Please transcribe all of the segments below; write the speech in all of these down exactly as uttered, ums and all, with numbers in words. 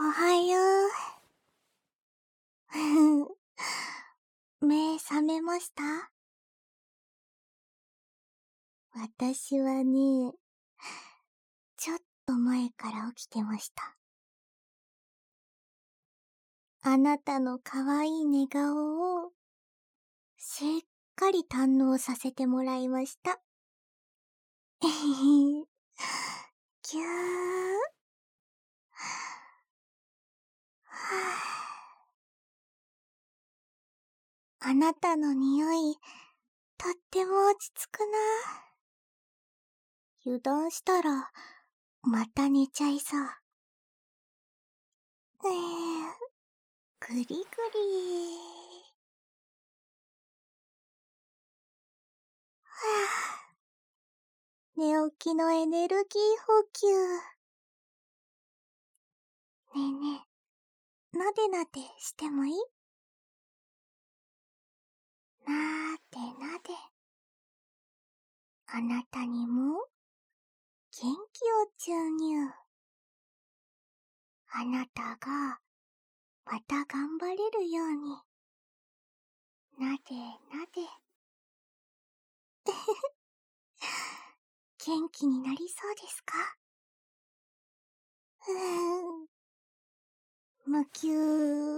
はよう。目覚めました？私はね、ちょっと前から起きてました。あなたの可愛い寝顔をしっかり堪能させてもらいました。えへへ。ぎゅー。はぁ。あなたの匂い、とっても落ち着くな。油断したら、また寝ちゃいそう。えー、ぐりぐり。はぁ。寝起きのエネルギー補給。ねえねえ、なでなでしてもいい？なーでなで。あなたにも元気を注入。あなたがまた頑張れるように。なでなで。元気になりそうですか？うーん。むきゅー。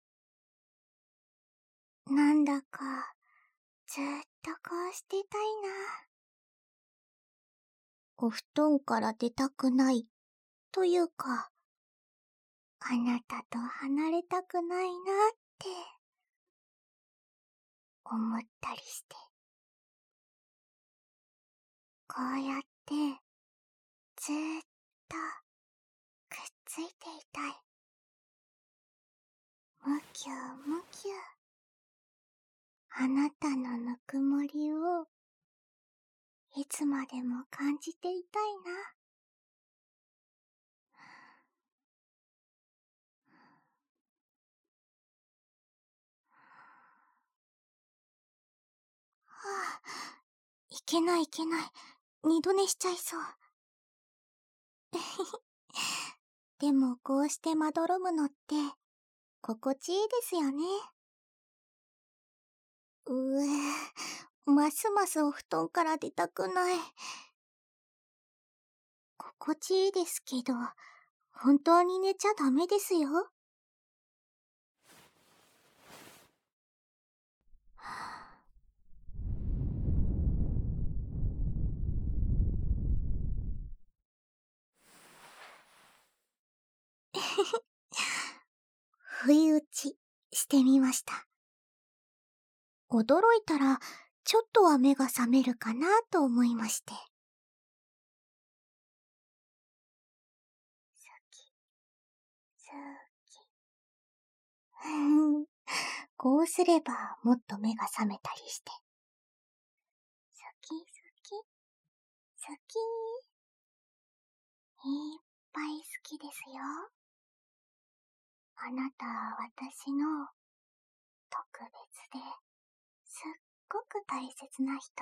なんだか、ずっとこうしてたいな。お布団から出たくないというか、あなたと離れたくないなって思ったりして。こうやってずーっとくっついていたい。むきゅむきゅ。あなたのぬくもりをいつまでも感じていたいな。はぁ、いけないいけない。二度寝しちゃいそう。でもこうしてまどろむのって心地いいですよね。うえ、ますますお布団から出たくない。心地いいですけど、本当に寝ちゃダメですよ。不意打ちしてみました。驚いたら、ちょっとは目が覚めるかなと思いまして。好き、好き。ふん、こうすればもっと目が覚めたりして。好き好き、好き。いっぱい好きですよ。あなたは私の特別ですっごく大切な人。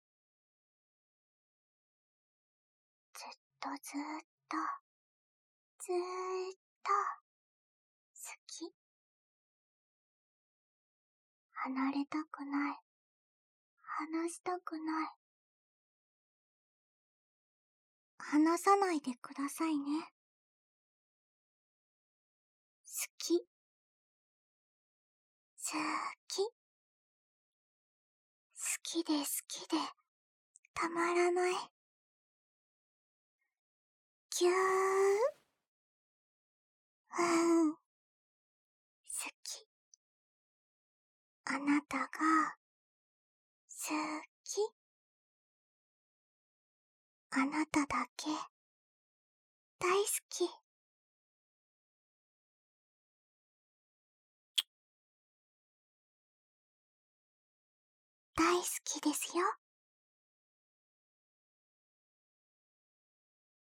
ずっとずーっと、ずーっと、好き。離れたくない。離したくない。離さないでくださいね。好き。好き。好きで好きで、たまらない。ぎゅー。うーん。好き。あなたが、好き。あなただけ、大好き。大好きですよ。